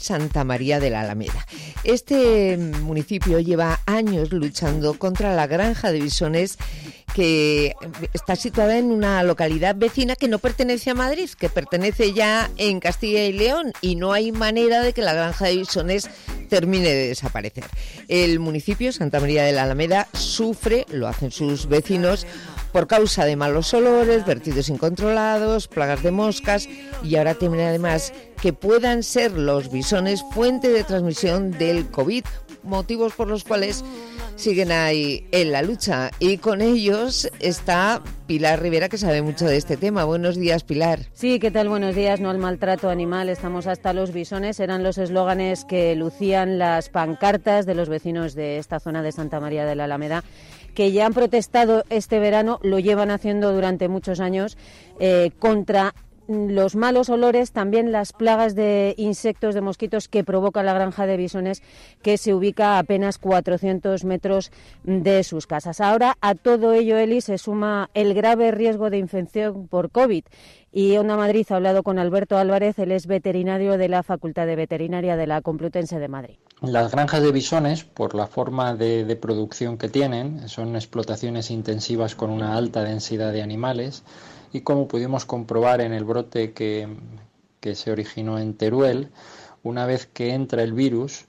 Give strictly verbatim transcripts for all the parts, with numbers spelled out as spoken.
Santa María de la Alameda. Este municipio lleva años luchando contra la granja de bisones que está situada en una localidad vecina que no pertenece a Madrid, que pertenece ya en Castilla y León, y no hay manera de que la granja de bisones termine de desaparecer. El municipio, Santa María de la Alameda, sufre, lo hacen sus vecinos, por causa de malos olores, vertidos incontrolados, plagas de moscas, y ahora temen además que puedan ser los bisones fuente de transmisión del COVID, motivos por los cuales siguen ahí en la lucha. Y con ellos está Pilar Rivera, que sabe mucho de este tema. Buenos días, Pilar. Sí, ¿qué tal? Buenos días. No al maltrato animal, estamos hasta los bisones. Eran los eslóganes que lucían las pancartas de los vecinos de esta zona de Santa María de la Alameda, que ya han protestado este verano, lo llevan haciendo durante muchos años, eh, contra los malos olores, también las plagas de insectos, de mosquitos que provoca la granja de bisones, que se ubica a apenas cuatrocientos metros de sus casas. Ahora a todo ello, Eli, se suma el grave riesgo de infección por COVID. Y Onda Madrid ha hablado con Alberto Álvarez, él es veterinario de la Facultad de Veterinaria de la Complutense de Madrid. Las granjas de bisones, por la forma de, de producción que tienen, son explotaciones intensivas con una alta densidad de animales, y como pudimos comprobar en el brote que, que se originó en Teruel, una vez que entra el virus,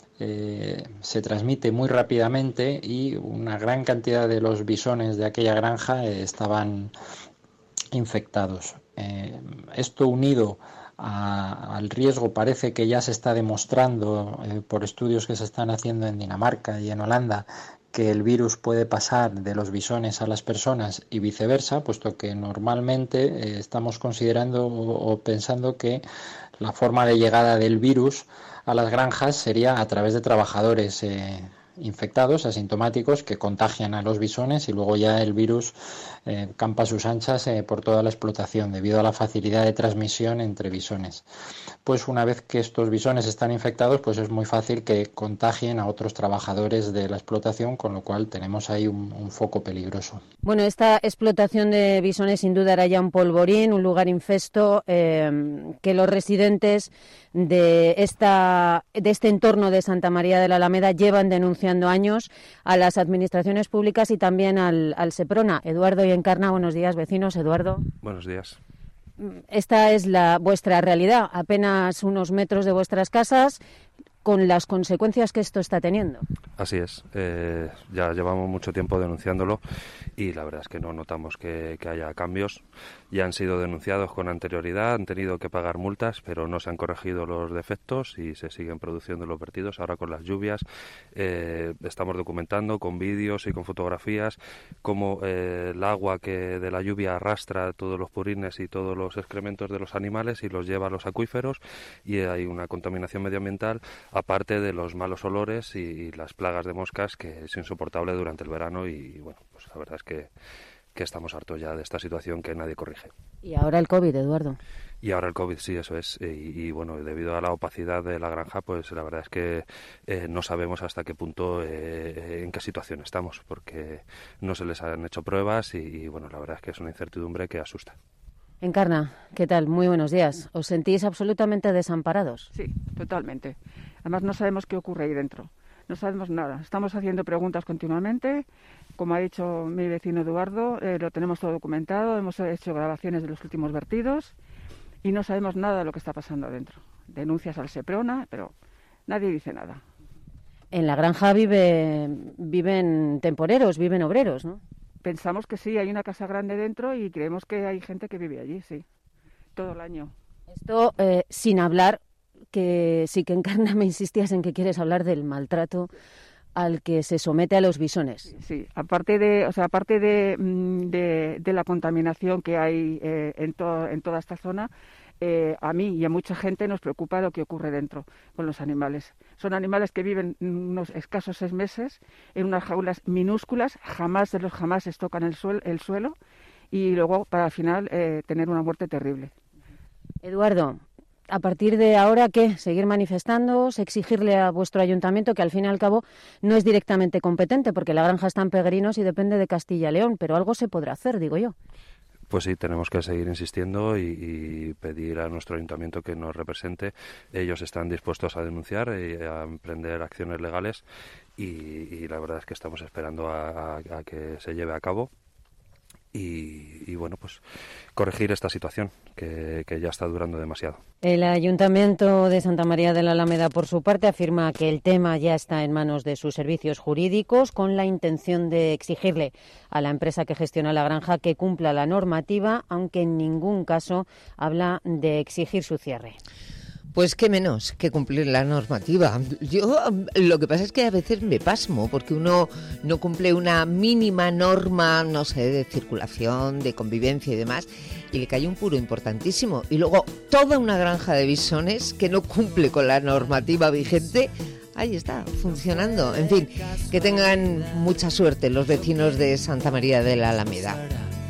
eh, se transmite muy rápidamente y una gran cantidad de los bisones de aquella granja eh, estaban infectados. Eh, esto unido a, al riesgo, parece que ya se está demostrando eh, por estudios que se están haciendo en Dinamarca y en Holanda, que el virus puede pasar de los bisones a las personas y viceversa, puesto que normalmente eh, estamos considerando o, o pensando que la forma de llegada del virus a las granjas sería a través de trabajadores eh, infectados, asintomáticos, que contagian a los bisones, y luego ya el virus eh, campa a sus anchas eh, por toda la explotación debido a la facilidad de transmisión entre bisones. Pues una vez que estos bisones están infectados, pues es muy fácil que contagien a otros trabajadores de la explotación, con lo cual tenemos ahí un, un foco peligroso. Bueno, esta explotación de bisones sin duda era ya un polvorín, un lugar infesto, eh, que los residentes de esta de este entorno de Santa María de la Alameda llevan denunciando años a las administraciones públicas y también al, al Seprona. Eduardo y Encarna, buenos días, vecinos. Eduardo. Buenos días. Esta es la vuestra realidad, apenas unos metros de vuestras casas, con las consecuencias que esto está teniendo. Así es, eh, ya llevamos mucho tiempo denunciándolo y la verdad es que no notamos que, que haya cambios. Ya han sido denunciados con anterioridad, han tenido que pagar multas, pero no se han corregido los defectos y se siguen produciendo los vertidos. Ahora con las lluvias eh, estamos documentando con vídeos y con fotografías cómo eh, el agua que de la lluvia arrastra todos los purines y todos los excrementos de los animales y los lleva a los acuíferos, y hay una contaminación medioambiental, aparte de los malos olores y, y las plagas de moscas, que es insoportable durante el verano. Y bueno, pues la verdad es que, que estamos hartos ya de esta situación que nadie corrige. Y ahora el COVID, Eduardo. Y ahora el COVID, sí, eso es. Y, y bueno, debido a la opacidad de la granja, pues la verdad es que eh, no sabemos hasta qué punto, eh, en qué situación estamos, porque no se les han hecho pruebas y, y bueno, la verdad es que es una incertidumbre que asusta. Encarna, ¿qué tal? Muy buenos días. ¿Os sentís absolutamente desamparados? Sí, totalmente. Además no sabemos qué ocurre ahí dentro. No sabemos nada. Estamos haciendo preguntas continuamente. Como ha dicho mi vecino Eduardo, eh, lo tenemos todo documentado. Hemos hecho grabaciones de los últimos vertidos y no sabemos nada de lo que está pasando adentro. Denuncias al Seprona, pero nadie dice nada. En la granja vive, viven temporeros, viven obreros, ¿no? Pensamos que sí, hay una casa grande dentro y creemos que hay gente que vive allí, sí, todo el año. Esto eh, sin hablar, que sí que Encarna me insistías en que quieres hablar del maltrato al que se somete a los bisones. Sí, aparte de, o sea, aparte de, de, de la contaminación que hay eh, en, to, en toda esta zona, eh, a mí y a mucha gente nos preocupa lo que ocurre dentro con los animales. Son animales que viven unos escasos seis meses en unas jaulas minúsculas, jamás de los jamás tocan el, suel, el suelo, y luego para al final eh, tener una muerte terrible. Eduardo, a partir de ahora, ¿qué? ¿Seguir manifestándoos? ¿Exigirle a vuestro ayuntamiento, que al fin y al cabo no es directamente competente, porque la granja está en Peregrinos y depende de Castilla y León, pero algo se podrá hacer, digo yo? pues sí, tenemos que seguir insistiendo y, y pedir a nuestro ayuntamiento que nos represente. Ellos están dispuestos a denunciar y a emprender acciones legales y, y la verdad es que estamos esperando a, a, a que se lleve a cabo. Y, y bueno, pues corregir esta situación que, que ya está durando demasiado. El Ayuntamiento de Santa María de la Alameda, por su parte, afirma que el tema ya está en manos de sus servicios jurídicos con la intención de exigirle a la empresa que gestiona la granja que cumpla la normativa, aunque en ningún caso habla de exigir su cierre. Pues qué menos que cumplir la normativa. Yo lo que pasa es que a veces me pasmo porque uno no cumple una mínima norma, no sé, de circulación, de convivencia y demás, y le cae un puro importantísimo. Y luego toda una granja de bisones que no cumple con la normativa vigente, ahí está, funcionando. En fin, que tengan mucha suerte los vecinos de Santa María de la Alameda.